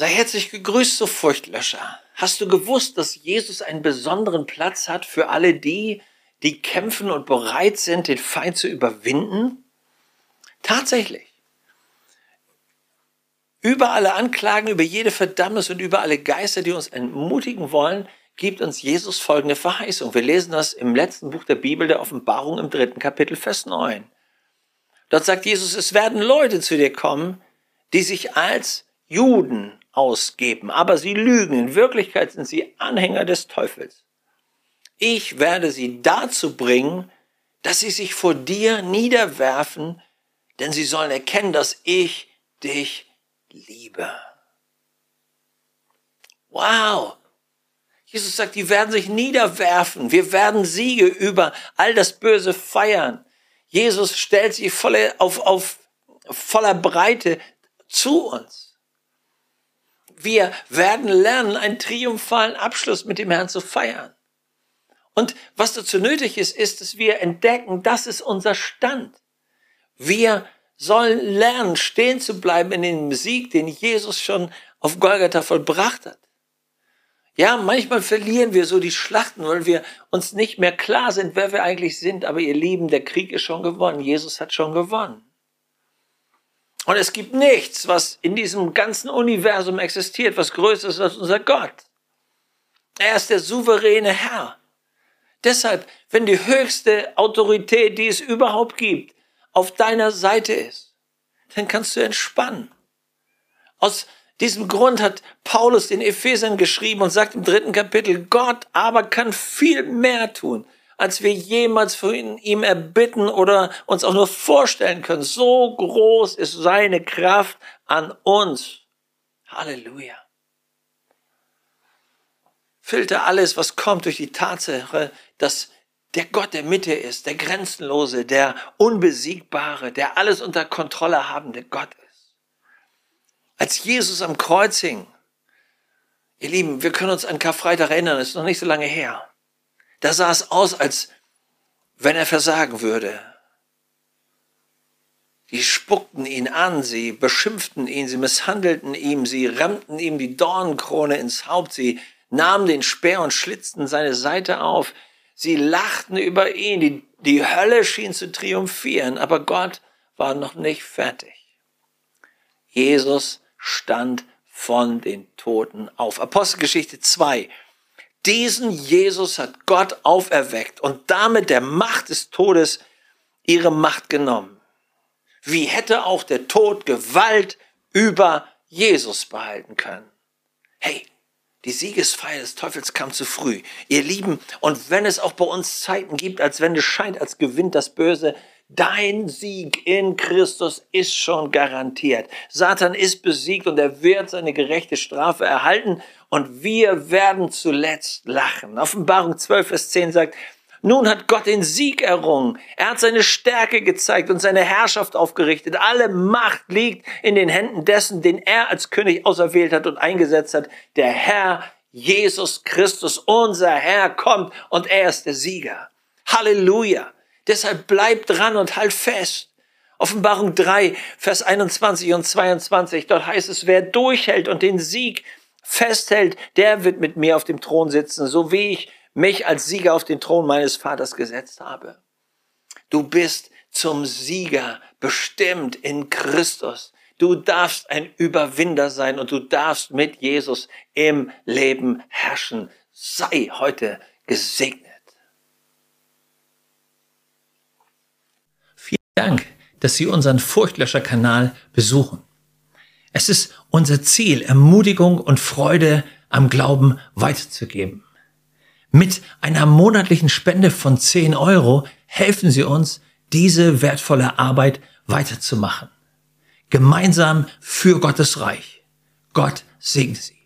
Sei herzlich gegrüßt, du Furchtlöscher. Hast du gewusst, dass Jesus einen besonderen Platz hat für alle die, die kämpfen und bereit sind, den Feind zu überwinden? Tatsächlich. Über alle Anklagen, über jede Verdammnis und über alle Geister, die uns entmutigen wollen, gibt uns Jesus folgende Verheißung. Wir lesen das im letzten Buch der Bibel, der Offenbarung, im 3. Kapitel, Vers 9. Dort sagt Jesus, es werden Leute zu dir kommen, die sich als Juden ausgeben, aber sie lügen. In Wirklichkeit sind sie Anhänger des Teufels. Ich werde sie dazu bringen, dass sie sich vor dir niederwerfen, denn sie sollen erkennen, dass ich dich liebe. Auf. Jesus sagt, die werden sich niederwerfen. Wir werden Siege über all das Böse feiern. Jesus stellt sie voller Breite zu uns. Wir werden lernen, einen triumphalen Abschluss mit dem Herrn zu feiern. Und was dazu nötig ist, ist, dass wir entdecken, das ist unser Stand. Wir sollen lernen, stehen zu bleiben in dem Sieg, den Jesus schon auf Golgatha vollbracht hat. Ja, manchmal verlieren wir so die Schlachten, weil wir uns nicht mehr klar sind, wer wir eigentlich sind. Aber ihr Lieben, der Krieg ist schon gewonnen. Jesus hat schon gewonnen. Und es gibt nichts, was in diesem ganzen Universum existiert, was größer ist als unser Gott. Er ist der souveräne Herr. Deshalb, wenn die höchste Autorität, die es überhaupt gibt, auf deiner Seite ist, dann kannst du entspannen. Aus diesem Grund hat Paulus den Ephesern geschrieben und sagt im 3. Kapitel, Gott aber kann viel mehr tun, als wir jemals von ihm erbitten oder uns auch nur vorstellen können. So groß ist seine Kraft an uns. Halleluja. Filter alles, was kommt, durch die Tatsache, dass der Gott der Mitte ist, der Grenzenlose, der Unbesiegbare, der alles unter Kontrolle habende Gott ist. Als Jesus am Kreuz hing, ihr Lieben, wir können uns an Karfreitag erinnern, das ist noch nicht so lange her. Da sah es aus, als wenn er versagen würde. Die spuckten ihn an, sie beschimpften ihn, sie misshandelten ihn, sie rammten ihm die Dornenkrone ins Haupt, sie nahmen den Speer und schlitzten seine Seite auf. Sie lachten über ihn, die Hölle schien zu triumphieren, aber Gott war noch nicht fertig. Jesus stand von den Toten auf. Apostelgeschichte 2. Diesen Jesus hat Gott auferweckt und damit der Macht des Todes ihre Macht genommen. Wie hätte auch der Tod Gewalt über Jesus behalten können? Hey, die Siegesfeier des Teufels kam zu früh. Ihr Lieben, und wenn es auch bei uns Zeiten gibt, als wenn es scheint, als gewinnt das Böse, dein Sieg in Christus ist schon garantiert. Satan ist besiegt und er wird seine gerechte Strafe erhalten und wir werden zuletzt lachen. Offenbarung 12, Vers 10 sagt, nun hat Gott den Sieg errungen. Er hat seine Stärke gezeigt und seine Herrschaft aufgerichtet. Alle Macht liegt in den Händen dessen, den er als König auserwählt hat und eingesetzt hat. Der Herr Jesus Christus, unser Herr, kommt und er ist der Sieger. Halleluja. Deshalb bleib dran und halt fest. Offenbarung 3, Vers 21 und 22. Dort heißt es, wer durchhält und den Sieg festhält, der wird mit mir auf dem Thron sitzen, so wie ich mich als Sieger auf den Thron meines Vaters gesetzt habe. Du bist zum Sieger bestimmt in Christus. Du darfst ein Überwinder sein und du darfst mit Jesus im Leben herrschen. Sei heute gesegnet. Vielen Dank, dass Sie unseren Furchtlöscher-Kanal besuchen. Es ist unser Ziel, Ermutigung und Freude am Glauben weiterzugeben. Mit einer monatlichen Spende von 10 € helfen Sie uns, diese wertvolle Arbeit weiterzumachen. Gemeinsam für Gottes Reich. Gott segne Sie.